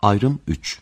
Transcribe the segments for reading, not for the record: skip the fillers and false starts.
Ayrım 3.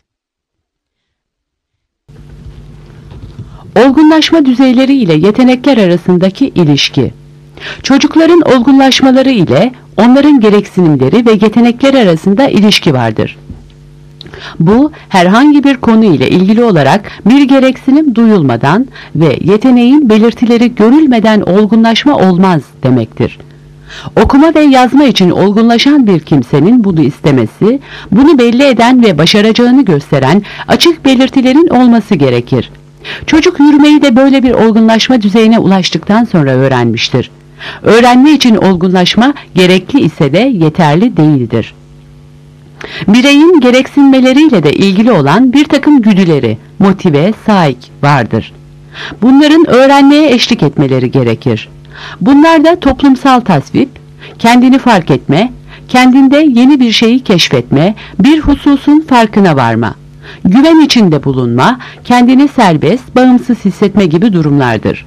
Olgunlaşma düzeyleri ile yetenekler arasındaki ilişki. Çocukların olgunlaşmaları ile onların gereksinimleri ve yetenekleri arasında ilişki vardır. Bu, herhangi bir konu ile ilgili olarak bir gereksinim duyulmadan ve yeteneğin belirtileri görülmeden olgunlaşma olmaz demektir. Okuma ve yazma için olgunlaşan bir kimsenin bunu istemesi, bunu belli eden ve başaracağını gösteren açık belirtilerin olması gerekir. Çocuk yürümeyi de böyle bir olgunlaşma düzeyine ulaştıktan sonra öğrenmiştir. Öğrenme için olgunlaşma gerekli ise de yeterli değildir. Bireyin gereksinmeleriyle de ilgili olan bir takım güdüleri, motive, saik vardır. Bunların öğrenmeye eşlik etmeleri gerekir. Bunlar da toplumsal tasvip, kendini fark etme, kendinde yeni bir şeyi keşfetme, bir hususun farkına varma, güven içinde bulunma, kendini serbest, bağımsız hissetme gibi durumlardır.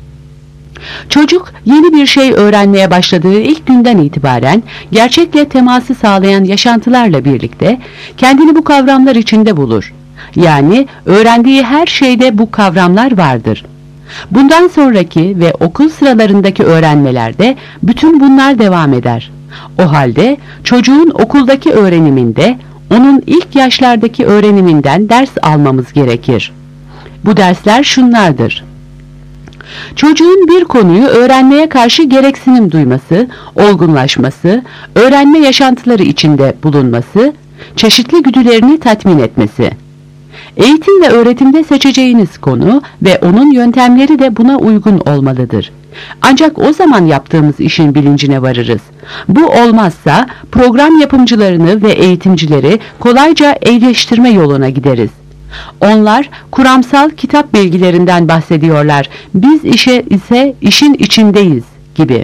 Çocuk yeni bir şey öğrenmeye başladığı ilk günden itibaren gerçekle teması sağlayan yaşantılarla birlikte kendini bu kavramlar içinde bulur. Yani öğrendiği her şeyde bu kavramlar vardır. Bundan sonraki ve okul sıralarındaki öğrenmelerde bütün bunlar devam eder. O halde çocuğun okuldaki öğreniminde onun ilk yaşlardaki öğreniminden ders almamız gerekir. Bu dersler şunlardır. Çocuğun bir konuyu öğrenmeye karşı gereksinim duyması, olgunlaşması, öğrenme yaşantıları içinde bulunması, çeşitli güdülerini tatmin etmesi. Eğitim ve öğretimde seçeceğiniz konu ve onun yöntemleri de buna uygun olmalıdır. Ancak o zaman yaptığımız işin bilincine varırız. Bu olmazsa program yapımcılarını ve eğitimcileri kolayca eleştirme yoluna gideriz. Onlar kuramsal kitap bilgilerinden bahsediyorlar. Biz işin içindeyiz gibi.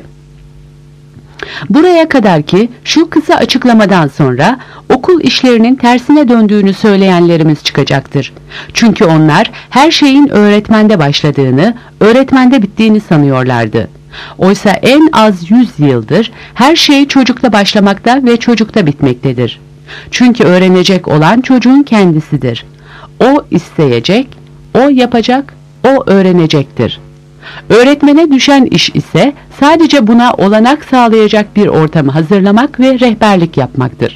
Buraya kadar ki şu kısa açıklamadan sonra okul işlerinin tersine döndüğünü söyleyenlerimiz çıkacaktır. Çünkü onlar her şeyin öğretmende başladığını, öğretmende bittiğini sanıyorlardı. Oysa en az 100 yıldır her şey çocukta başlamakta ve çocukta bitmektedir. Çünkü öğrenecek olan çocuğun kendisidir. O isteyecek, o yapacak, o öğrenecektir. Öğretmene düşen iş ise sadece buna olanak sağlayacak bir ortamı hazırlamak ve rehberlik yapmaktır.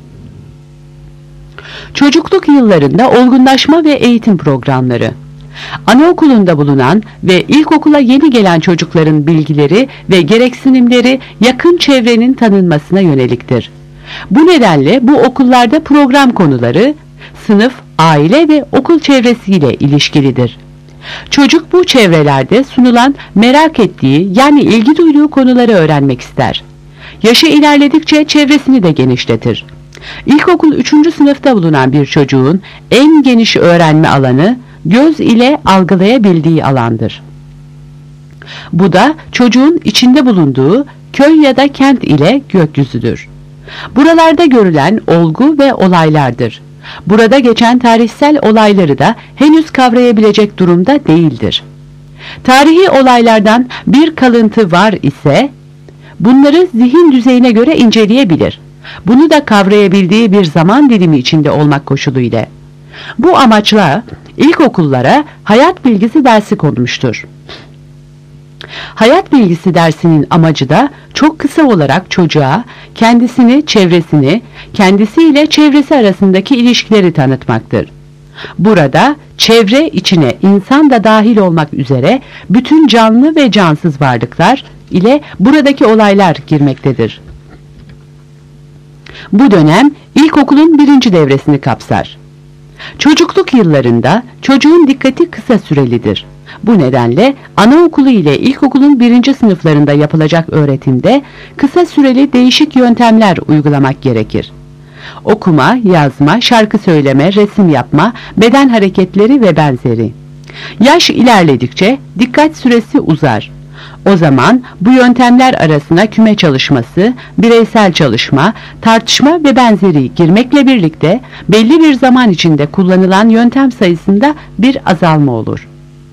Çocukluk yıllarında olgunlaşma ve eğitim programları. Anaokulunda bulunan ve ilkokula yeni gelen çocukların bilgileri ve gereksinimleri yakın çevrenin tanınmasına yöneliktir. Bu nedenle bu okullarda program konuları, sınıf, aile ve okul çevresiyle ilişkilidir. Çocuk bu çevrelerde sunulan merak ettiği yani ilgi duyduğu konuları öğrenmek ister. Yaşı ilerledikçe çevresini de genişletir. İlkokul 3. sınıfta bulunan bir çocuğun en geniş öğrenme alanı göz ile algılayabildiği alandır. Bu da çocuğun içinde bulunduğu köy ya da kent ile gökyüzüdür. Buralarda görülen olgu ve olaylardır. Burada geçen tarihsel olayları da henüz kavrayabilecek durumda değildir. Tarihi olaylardan bir kalıntı var ise bunları zihin düzeyine göre inceleyebilir. Bunu da kavrayabildiği bir zaman dilimi içinde olmak koşuluyla. Bu amaçla ilkokullara hayat bilgisi dersi konmuştur. Hayat bilgisi dersinin amacı da çok kısa olarak çocuğa kendisini, çevresini, kendisiyle çevresi arasındaki ilişkileri tanıtmaktır. Burada çevre içine insan da dahil olmak üzere bütün canlı ve cansız varlıklar ile buradaki olaylar girmektedir. Bu dönem ilkokulun 1. devresini kapsar. Çocukluk yıllarında çocuğun dikkati kısa sürelidir. Bu nedenle anaokulu ile ilkokulun 1. sınıflarında yapılacak öğretimde kısa süreli değişik yöntemler uygulamak gerekir. Okuma, yazma, şarkı söyleme, resim yapma, beden hareketleri ve benzeri. Yaş ilerledikçe dikkat süresi uzar. O zaman bu yöntemler arasına küme çalışması, bireysel çalışma, tartışma ve benzeri girmekle birlikte belli bir zaman içinde kullanılan yöntem sayısında bir azalma olur.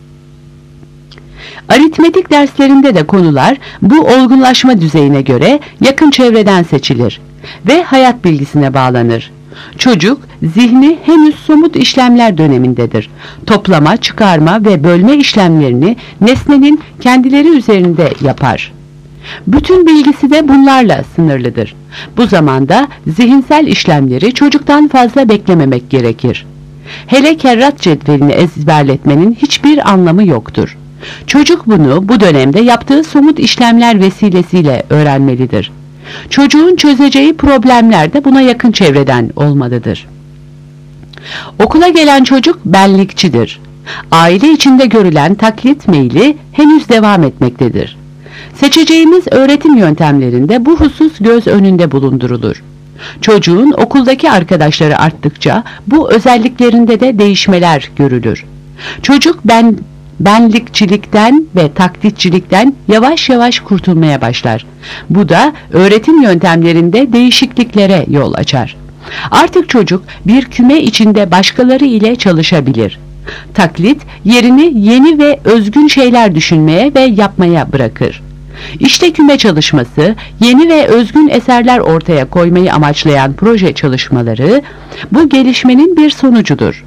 Aritmetik derslerinde de konular bu olgunlaşma düzeyine göre yakın çevreden seçilir ve hayat bilgisine bağlanır. Çocuk, zihni henüz somut işlemler dönemindedir. Toplama, çıkarma ve bölme işlemlerini nesnenin kendileri üzerinde yapar. Bütün bilgisi de bunlarla sınırlıdır. Bu zamanda zihinsel işlemleri çocuktan fazla beklememek gerekir. Hele kerrat cetvelini ezberletmenin hiçbir anlamı yoktur. Çocuk bunu bu dönemde yaptığı somut işlemler vesilesiyle öğrenmelidir. Çocuğun çözeceği problemler de buna yakın çevreden olmalıdır. Okula gelen çocuk benlikçidir. Aile içinde görülen taklit meyli henüz devam etmektedir. Seçeceğimiz öğretim yöntemlerinde bu husus göz önünde bulundurulur. Çocuğun okuldaki arkadaşları arttıkça bu özelliklerinde de değişmeler görülür. Çocuk benlikçilikten ve taklitçilikten yavaş yavaş kurtulmaya başlar. Bu da öğretim yöntemlerinde değişikliklere yol açar. Artık çocuk bir küme içinde başkaları ile çalışabilir. Taklit yerini yeni ve özgün şeyler düşünmeye ve yapmaya bırakır. İşte küme çalışması, yeni ve özgün eserler ortaya koymayı amaçlayan proje çalışmaları bu gelişmenin bir sonucudur.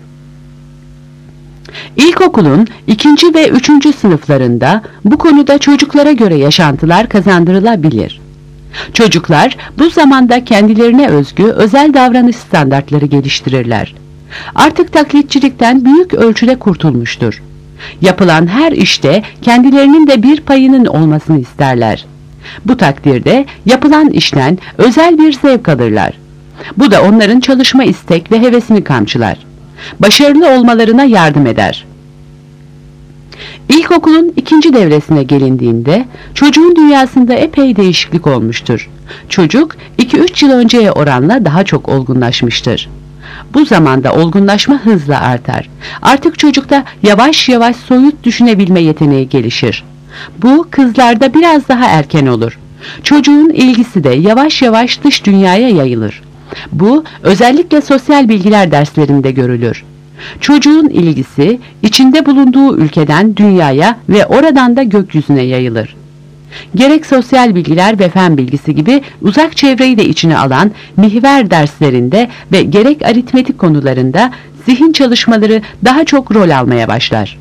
İlkokulun 2. ve 3. sınıflarında bu konuda çocuklara göre yaşantılar kazandırılabilir. Çocuklar bu zamanda kendilerine özgü özel davranış standartları geliştirirler. Artık taklitçilikten büyük ölçüde kurtulmuştur. Yapılan her işte kendilerinin de bir payının olmasını isterler. Bu takdirde yapılan işten özel bir zevk alırlar. Bu da onların çalışma istek ve hevesini kamçılar. Başarılı olmalarına yardım eder. İlkokulun 2. devresine gelindiğinde çocuğun dünyasında epey değişiklik olmuştur. Çocuk 2-3 yıl önceye oranla daha çok olgunlaşmıştır. Bu zamanda olgunlaşma hızla artar. Artık çocukta yavaş yavaş soyut düşünebilme yeteneği gelişir. Bu kızlarda biraz daha erken olur. Çocuğun ilgisi de yavaş yavaş dış dünyaya yayılır. Bu özellikle sosyal bilgiler derslerinde görülür. Çocuğun ilgisi içinde bulunduğu ülkeden dünyaya ve oradan da gökyüzüne yayılır. Gerek sosyal bilgiler ve fen bilgisi gibi uzak çevreyi de içine alan mihver derslerinde ve gerek aritmetik konularında zihin çalışmaları daha çok rol almaya başlar.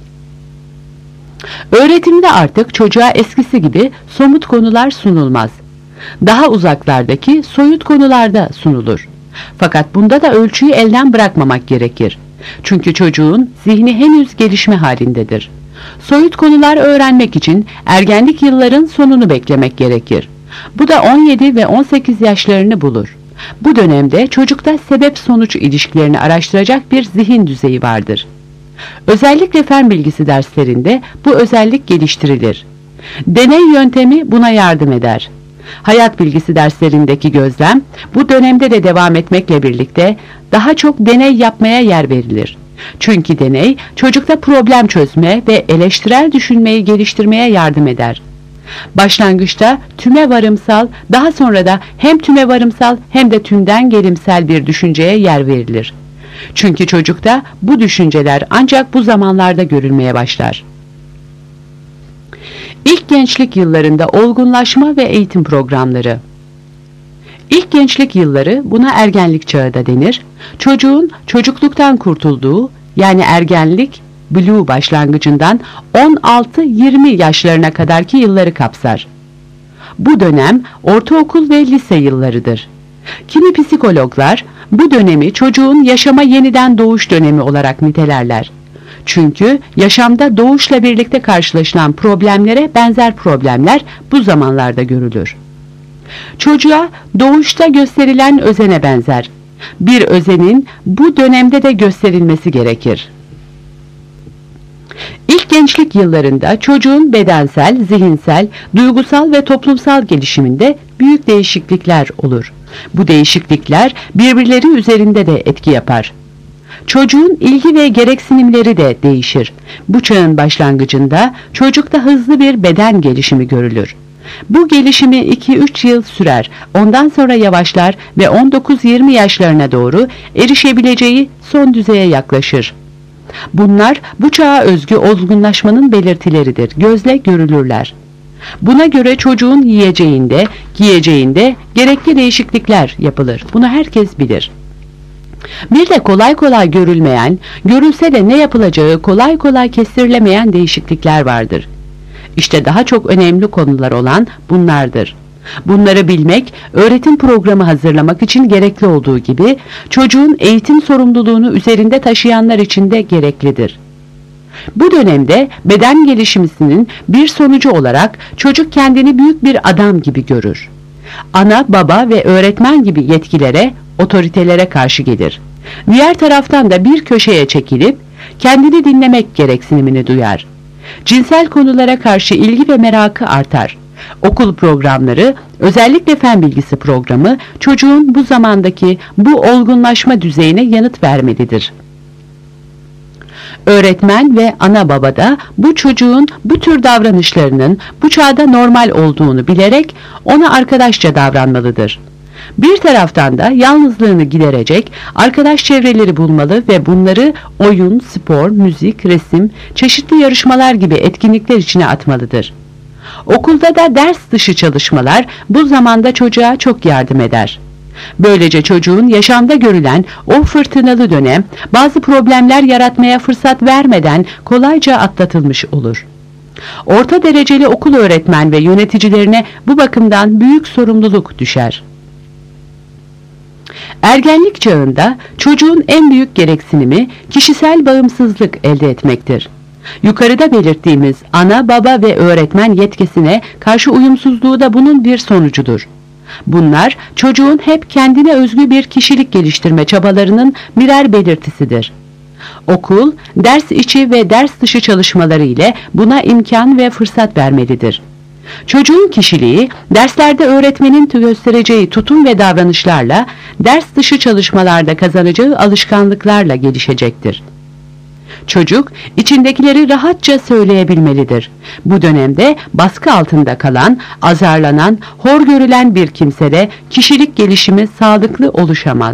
Öğretimde artık çocuğa eskisi gibi somut konular sunulmaz. Daha uzaklardaki soyut konularda sunulur. Fakat bunda da ölçüyü elden bırakmamak gerekir. Çünkü çocuğun zihni henüz gelişme halindedir. Soyut konular öğrenmek için ergenlik yılların sonunu beklemek gerekir. Bu da 17 ve 18 yaşlarını bulur. Bu dönemde çocukta sebep-sonuç ilişkilerini araştıracak bir zihin düzeyi vardır. Özellikle fen bilgisi derslerinde bu özellik geliştirilir. Deney yöntemi buna yardım eder. Hayat bilgisi derslerindeki gözlem bu dönemde de devam etmekle birlikte daha çok deney yapmaya yer verilir. Çünkü deney çocukta problem çözme ve eleştirel düşünmeyi geliştirmeye yardım eder. Başlangıçta tüme varımsal, daha sonra da hem tüme varımsal hem de tümden gelimsel bir düşünceye yer verilir. Çünkü çocukta bu düşünceler ancak bu zamanlarda görülmeye başlar. İlk gençlik yıllarında olgunlaşma ve eğitim programları. İlk gençlik yılları buna ergenlik çağı da denir. Çocuğun çocukluktan kurtulduğu yani ergenlik, blue başlangıcından 16-20 yaşlarına kadarki yılları kapsar. Bu dönem ortaokul ve lise yıllarıdır. Kimi psikologlar bu dönemi çocuğun yaşama yeniden doğuş dönemi olarak nitelerler. Çünkü yaşamda doğuşla birlikte karşılaşılan problemlere benzer problemler bu zamanlarda görülür. Çocuğa doğuşta gösterilen özene benzer. Bir özenin bu dönemde de gösterilmesi gerekir. İlk gençlik yıllarında çocuğun bedensel, zihinsel, duygusal ve toplumsal gelişiminde büyük değişiklikler olur. Bu değişiklikler birbirleri üzerinde de etki yapar. Çocuğun ilgi ve gereksinimleri de değişir. Bu çağın başlangıcında çocukta hızlı bir beden gelişimi görülür. Bu gelişimi 2-3 yıl sürer, ondan sonra yavaşlar ve 19-20 yaşlarına doğru erişebileceği son düzeye yaklaşır. Bunlar bu çağa özgü olgunlaşmanın belirtileridir, gözle görülürler. Buna göre çocuğun yiyeceğinde, giyeceğinde gerekli değişiklikler yapılır. Bunu herkes bilir. Bir de kolay kolay görülmeyen, görülse de ne yapılacağı kolay kolay kestirilemeyen değişiklikler vardır. İşte daha çok önemli konular olan bunlardır. Bunları bilmek, öğretim programı hazırlamak için gerekli olduğu gibi, çocuğun eğitim sorumluluğunu üzerinde taşıyanlar için de gereklidir. Bu dönemde beden gelişiminin bir sonucu olarak çocuk kendini büyük bir adam gibi görür. Ana, baba ve öğretmen gibi yetkilere, otoritelere karşı gelir. Diğer taraftan da bir köşeye çekilip kendini dinlemek gereksinimini duyar. Cinsel konulara karşı ilgi ve merakı artar. Okul programları, özellikle fen bilgisi programı, çocuğun bu zamandaki bu olgunlaşma düzeyine yanıt vermelidir. Öğretmen ve ana baba da bu çocuğun bu tür davranışlarının bu çağda normal olduğunu bilerek ona arkadaşça davranmalıdır. Bir taraftan da yalnızlığını giderecek arkadaş çevreleri bulmalı ve bunları oyun, spor, müzik, resim, çeşitli yarışmalar gibi etkinlikler içine atmalıdır. Okulda da ders dışı çalışmalar bu zamanda çocuğa çok yardım eder. Böylece çocuğun yaşamda görülen o fırtınalı dönem bazı problemler yaratmaya fırsat vermeden kolayca atlatılmış olur. Orta dereceli okul öğretmen ve yöneticilerine bu bakımdan büyük sorumluluk düşer. Ergenlik çağında çocuğun en büyük gereksinimi kişisel bağımsızlık elde etmektir. Yukarıda belirttiğimiz ana, baba ve öğretmen yetkisine karşı uyumsuzluğu da bunun bir sonucudur. Bunlar çocuğun hep kendine özgü bir kişilik geliştirme çabalarının birer belirtisidir. Okul, ders içi ve ders dışı çalışmaları ile buna imkan ve fırsat vermelidir. Çocuğun kişiliği, derslerde öğretmenin göstereceği tutum ve davranışlarla, ders dışı çalışmalarda kazanacağı alışkanlıklarla gelişecektir. Çocuk, içindekileri rahatça söyleyebilmelidir. Bu dönemde baskı altında kalan, azarlanan, hor görülen bir kimsede kişilik gelişimi sağlıklı oluşamaz.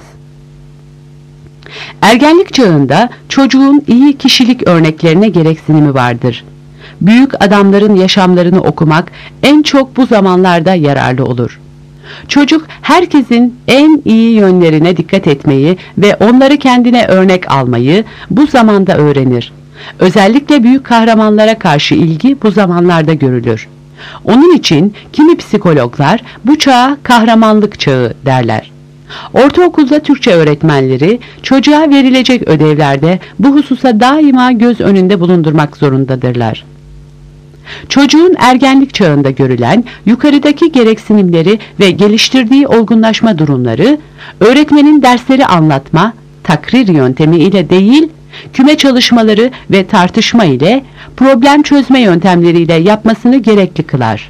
Ergenlik çağında çocuğun iyi kişilik örneklerine gereksinimi vardır. Büyük adamların yaşamlarını okumak en çok bu zamanlarda yararlı olur. Çocuk herkesin en iyi yönlerine dikkat etmeyi ve onları kendine örnek almayı bu zamanda öğrenir. Özellikle büyük kahramanlara karşı ilgi bu zamanlarda görülür. Onun için kimi psikologlar bu çağa kahramanlık çağı derler. Ortaokulda Türkçe öğretmenleri çocuğa verilecek ödevlerde bu hususa daima göz önünde bulundurmak zorundadırlar. Çocuğun ergenlik çağında görülen yukarıdaki gereksinimleri ve geliştirdiği olgunlaşma durumları, öğretmenin dersleri anlatma, takrir yöntemi ile değil, küme çalışmaları ve tartışma ile, problem çözme yöntemleriyle yapmasını gerekli kılar.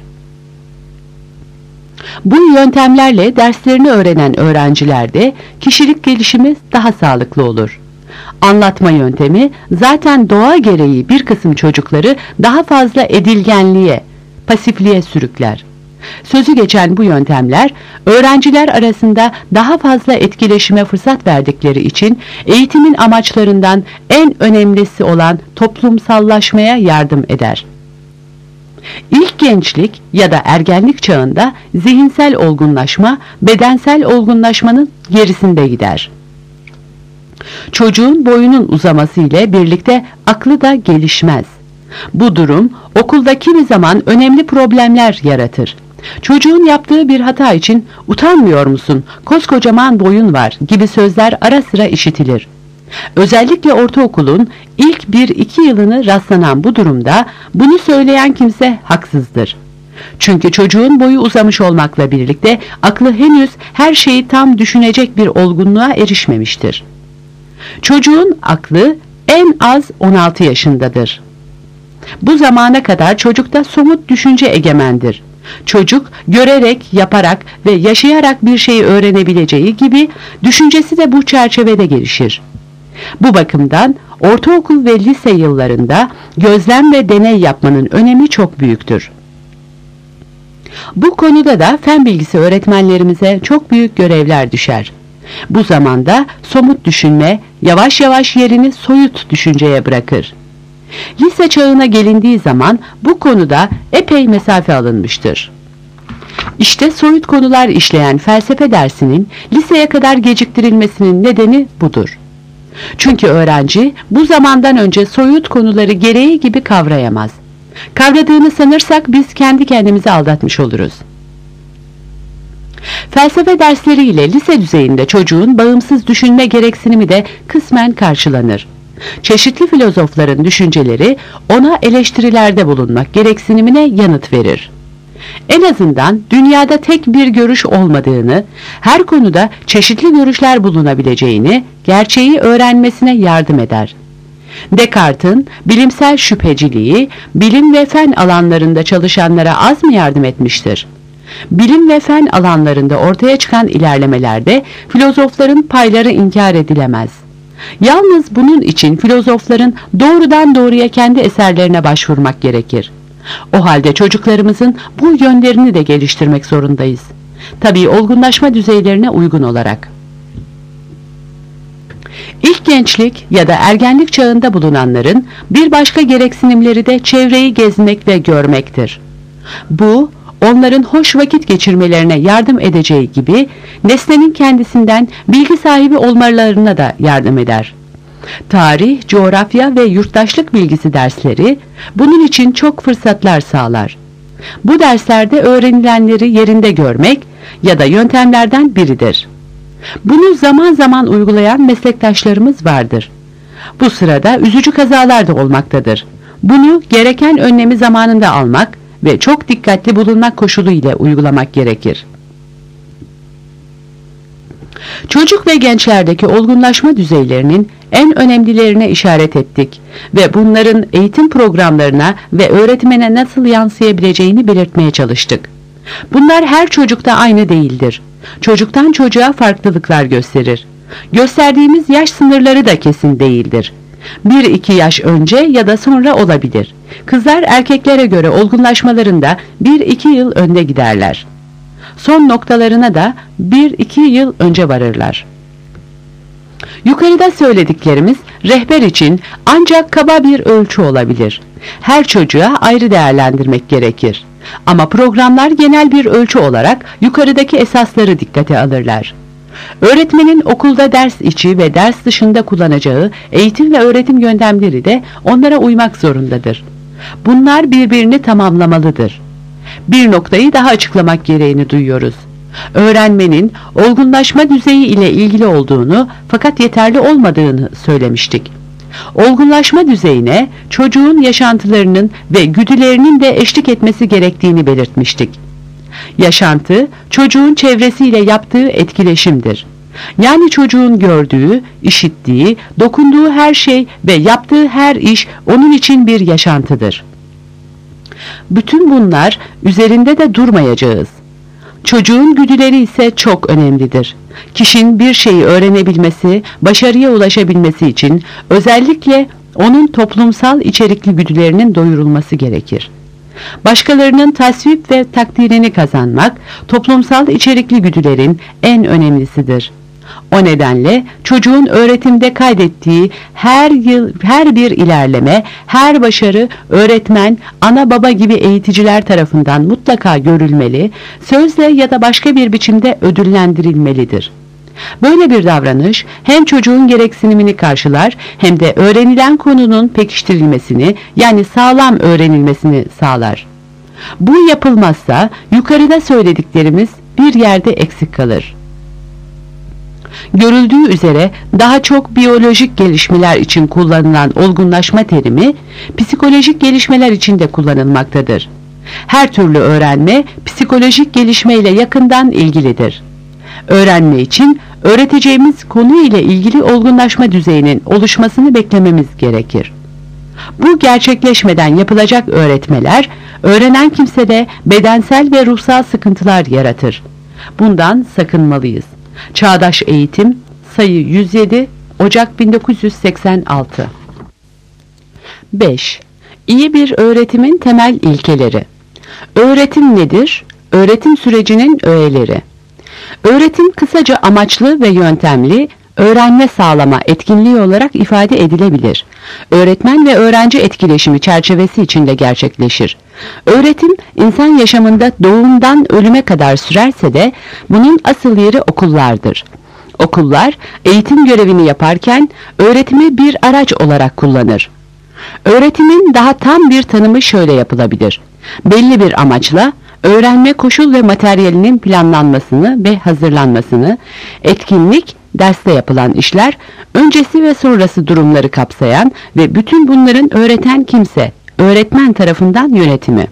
Bu yöntemlerle derslerini öğrenen öğrencilerde kişilik gelişimi daha sağlıklı olur. Anlatma yöntemi zaten doğa gereği bir kısım çocukları daha fazla edilgenliğe, pasifliğe sürükler. Sözü geçen bu yöntemler öğrenciler arasında daha fazla etkileşime fırsat verdikleri için eğitimin amaçlarından en önemlisi olan toplumsallaşmaya yardım eder. İlk gençlik ya da ergenlik çağında zihinsel olgunlaşma, bedensel olgunlaşmanın gerisinde gider. Çocuğun boyunun uzaması ile birlikte aklı da gelişmez. Bu durum okulda kimi zaman önemli problemler yaratır. Çocuğun yaptığı bir hata için "Utanmıyor musun? Koskocaman boyun var" gibi sözler ara sıra işitilir. Özellikle ortaokulun ilk 1-2 yılını rastlanan bu durumda bunu söyleyen kimse haksızdır. Çünkü çocuğun boyu uzamış olmakla birlikte aklı henüz her şeyi tam düşünecek bir olgunluğa erişmemiştir. Çocuğun aklı en az 16 yaşındadır. Bu zamana kadar çocukta somut düşünce egemendir. Çocuk görerek, yaparak ve yaşayarak bir şeyi öğrenebileceği gibi düşüncesi de bu çerçevede gelişir. Bu bakımdan ortaokul ve lise yıllarında gözlem ve deney yapmanın önemi çok büyüktür. Bu konuda da fen bilgisi öğretmenlerimize çok büyük görevler düşer. Bu zamanda somut düşünme yavaş yavaş yerini soyut düşünceye bırakır. Lise çağına gelindiği zaman bu konuda epey mesafe alınmıştır. İşte soyut konular işleyen felsefe dersinin liseye kadar geciktirilmesinin nedeni budur. Çünkü öğrenci bu zamandan önce soyut konuları gereği gibi kavrayamaz. Kavradığını sanırsak biz kendi kendimizi aldatmış oluruz. Felsefe dersleriyle lise düzeyinde çocuğun bağımsız düşünme gereksinimi de kısmen karşılanır. Çeşitli filozofların düşünceleri ona eleştirilerde bulunmak gereksinimine yanıt verir. En azından dünyada tek bir görüş olmadığını, her konuda çeşitli görüşler bulunabileceğini, gerçeği öğrenmesine yardım eder. Descartes'in bilimsel şüpheciliği, bilim ve fen alanlarında çalışanlara az mı yardım etmiştir? Bilim ve fen alanlarında ortaya çıkan ilerlemelerde filozofların payları inkar edilemez. Yalnız bunun için filozofların doğrudan doğruya kendi eserlerine başvurmak gerekir. O halde çocuklarımızın bu yönlerini de geliştirmek zorundayız. Tabii olgunlaşma düzeylerine uygun olarak. İlk gençlik ya da ergenlik çağında bulunanların bir başka gereksinimleri de çevreyi gezmek ve görmektir. Bu, onların hoş vakit geçirmelerine yardım edeceği gibi nesnenin kendisinden bilgi sahibi olmalarına da yardım eder. Tarih, coğrafya ve yurttaşlık bilgisi dersleri bunun için çok fırsatlar sağlar. Bu derslerde öğrenilenleri yerinde görmek ya da yöntemlerden biridir. Bunu zaman zaman uygulayan meslektaşlarımız vardır. Bu sırada üzücü kazalar da olmaktadır. Bunu gereken önlemi zamanında almak ve çok dikkatli bulunmak koşulu ile uygulamak gerekir. Çocuk ve gençlerdeki olgunlaşma düzeylerinin en önemlilerine işaret ettik ve bunların eğitim programlarına ve öğretmene nasıl yansıyabileceğini belirtmeye çalıştık. Bunlar her çocukta aynı değildir. Çocuktan çocuğa farklılıklar gösterir. Gösterdiğimiz yaş sınırları da kesin değildir. 1-2 yaş önce ya da sonra olabilir. Kızlar erkeklere göre olgunlaşmalarında 1-2 yıl önde giderler. Son noktalarına da 1-2 yıl önce varırlar. Yukarıda söylediklerimiz rehber için ancak kaba bir ölçü olabilir. Her çocuğa ayrı değerlendirmek gerekir. Ama programlar genel bir ölçü olarak yukarıdaki esasları dikkate alırlar. Öğretmenin okulda ders içi ve ders dışında kullanacağı eğitim ve öğretim yöntemleri de onlara uymak zorundadır. Bunlar birbirini tamamlamalıdır. Bir noktayı daha açıklamak gereğini duyuyoruz. Öğrenmenin olgunlaşma düzeyi ile ilgili olduğunu fakat yeterli olmadığını söylemiştik. Olgunlaşma düzeyine çocuğun yaşantılarının ve güdülerinin de eşlik etmesi gerektiğini belirtmiştik. Yaşantı, çocuğun çevresiyle yaptığı etkileşimdir. Yani çocuğun gördüğü, işittiği, dokunduğu her şey ve yaptığı her iş onun için bir yaşantıdır. Bütün bunlar üzerinde de durmayacağız. Çocuğun güdüleri ise çok önemlidir. Kişinin bir şeyi öğrenebilmesi, başarıya ulaşabilmesi için özellikle onun toplumsal içerikli güdülerinin doyurulması gerekir. Başkalarının tasvip ve takdirini kazanmak, toplumsal içerikli güdülerin en önemlisidir. O nedenle çocuğun öğretimde kaydettiği her bir ilerleme, her başarı öğretmen, ana baba gibi eğiticiler tarafından mutlaka görülmeli, sözle ya da başka bir biçimde ödüllendirilmelidir. Böyle bir davranış hem çocuğun gereksinimini karşılar hem de öğrenilen konunun pekiştirilmesini yani sağlam öğrenilmesini sağlar. Bu yapılmazsa yukarıda söylediklerimiz bir yerde eksik kalır. Görüldüğü üzere daha çok biyolojik gelişmeler için kullanılan olgunlaşma terimi, psikolojik gelişmeler için de kullanılmaktadır. Her türlü öğrenme, psikolojik gelişmeyle yakından ilgilidir. Öğrenme için öğreteceğimiz konu ile ilgili olgunlaşma düzeyinin oluşmasını beklememiz gerekir. Bu gerçekleşmeden yapılacak öğretmeler, öğrenen kimsede bedensel ve ruhsal sıkıntılar yaratır. Bundan sakınmalıyız. Çağdaş Eğitim, sayı 107, Ocak 1986. 5. İyi bir öğretimin temel ilkeleri. Öğretim nedir? Öğretim sürecinin öğeleri. Öğretim kısaca amaçlı ve yöntemli, öğrenme sağlama etkinliği olarak ifade edilebilir. Öğretmen ve öğrenci etkileşimi çerçevesi içinde gerçekleşir. Öğretim, insan yaşamında doğumdan ölüme kadar sürerse de bunun asıl yeri okullardır. Okullar, eğitim görevini yaparken öğretimi bir araç olarak kullanır. Öğretimin daha tam bir tanımı şöyle yapılabilir. Belli bir amaçla öğrenme koşul ve materyalinin planlanmasını ve hazırlanmasını, etkinlik, derste yapılan işler, öncesi ve sonrası durumları kapsayan ve bütün bunların öğreten kimse, öğretmen tarafından yönetimi.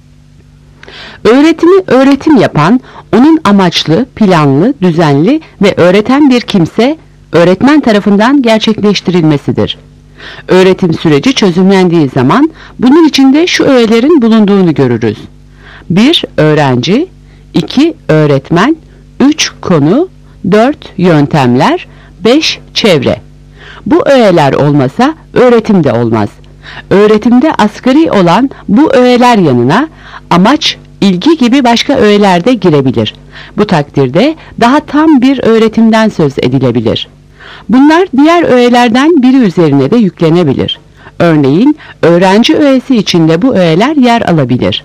Öğretimi öğretim yapan, onun amaçlı, planlı, düzenli ve öğreten bir kimse, öğretmen tarafından gerçekleştirilmesidir. Öğretim süreci çözümlendiği zaman bunun içinde şu öğelerin bulunduğunu görürüz. 1. Öğrenci, 2. Öğretmen, 3. Konu, 4. Yöntemler, 5. Çevre. Bu öğeler olmasa öğretim de olmaz. Öğretimde asgari olan bu öğeler yanına amaç, ilgi gibi başka öğeler de girebilir. Bu takdirde daha tam bir öğretimden söz edilebilir. Bunlar diğer öğelerden biri üzerine de yüklenebilir. Örneğin öğrenci öğesi içinde bu öğeler yer alabilir.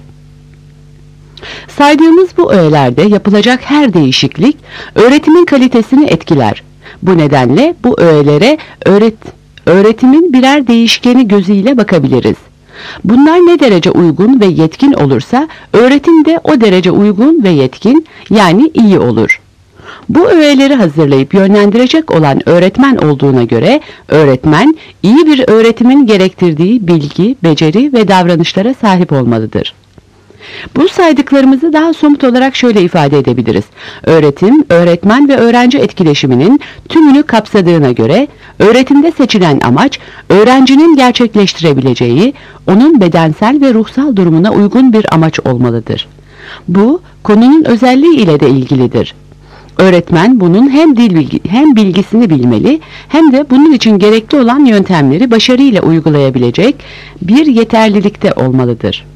Saydığımız bu öğelerde yapılacak her değişiklik öğretimin kalitesini etkiler. Bu nedenle bu öğelere öğretimin birer değişkeni gözüyle bakabiliriz. Bunlar ne derece uygun ve yetkin olursa öğretim de o derece uygun ve yetkin, yani iyi olur. Bu öğeleri hazırlayıp yönlendirecek olan öğretmen olduğuna göre öğretmen iyi bir öğretimin gerektirdiği bilgi, beceri ve davranışlara sahip olmalıdır. Bu saydıklarımızı daha somut olarak şöyle ifade edebiliriz. Öğretim, öğretmen ve öğrenci etkileşiminin tümünü kapsadığına göre öğretimde seçilen amaç, öğrencinin gerçekleştirebileceği, onun bedensel ve ruhsal durumuna uygun bir amaç olmalıdır. Bu, konunun özelliği ile de ilgilidir. Öğretmen bunun hem bilgisini bilmeli hem de bunun için gerekli olan yöntemleri başarıyla uygulayabilecek bir yeterlilikte olmalıdır.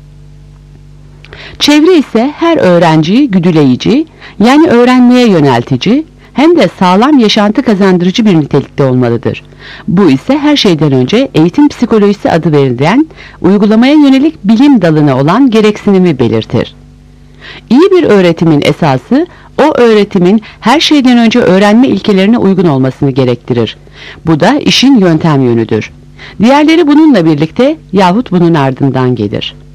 Çevre ise her öğrenciyi güdüleyici, yani öğrenmeye yöneltici, hem de sağlam yaşantı kazandırıcı bir nitelikte olmalıdır. Bu ise her şeyden önce eğitim psikolojisi adı verilen uygulamaya yönelik bilim dalına olan gereksinimi belirtir. İyi bir öğretimin esası, o öğretimin her şeyden önce öğrenme ilkelerine uygun olmasını gerektirir. Bu da işin yöntem yönüdür. Diğerleri bununla birlikte yahut bunun ardından gelir.